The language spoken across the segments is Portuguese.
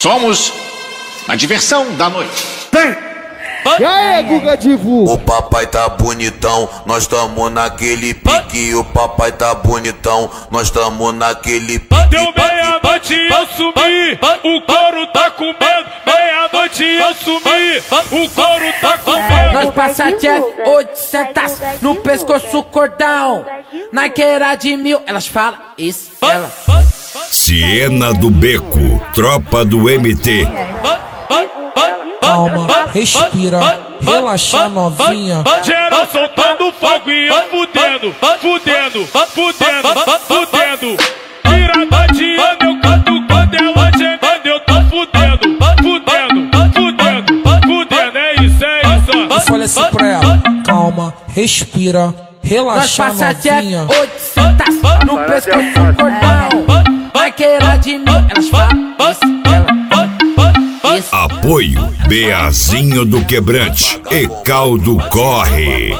Somos a diversão da noite. E aí, Guga divulga. O papai tá bonitão, nós tamo naquele pique. O papai tá bonitão, nós tamo naquele pique. Deu meia-noite e eu sumi, o couro tá com medo. Meia-noite e eu sumi, o couro tá com medo. Nós passa Jack 800 no pescoço cordão. Naqueira de 1000, elas falam isso, ela. Siena do Beco, tropa do MT. Calma, respira, relaxa novinha. Geral soltando fogo e eu fudendo, fudendo, fudendo, fudendo. Virada de ano eu canto quando ela gemendo, eu tô fudendo, fudendo, fudendo, fudendo. É isso, Eu falei assim pra ela, calma, respira, relaxa novinha. 800 no pescoço cordão. Naqueira de 1000, elas falam isso, ela. Apoio Beazinho do Quebrante e Caldo Corre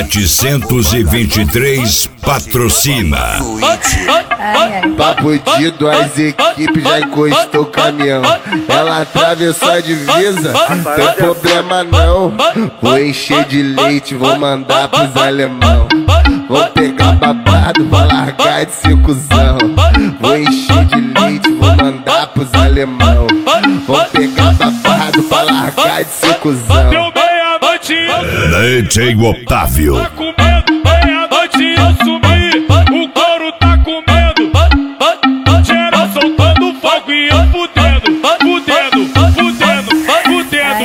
723 patrocina. Papo de duas equipes, já encostou o caminhão. Ela atravessou a divisa, tem problema não. Vou encher de leite, vou mandar pros alemão. Vou pegar babado, vou largar de ser cuzão. Vou encher de leite, vou mandar pros alemão. Vou pegar babado, vou largar de ser cuzão. Deu meia-noite e eu DJ Otávio. tá com medo, meia-noite e eu sumi, o couro tá com medo. Geral soltando fogo e eu fudendo, fudendo, fudendo, fudendo.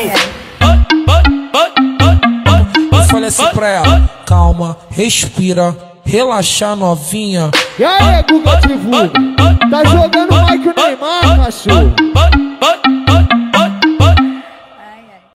Eu falei assim pra ela, calma, respira, relaxa novinha. E aí, Guga divulga. Tá jogando mais que o Neymar, cachorro.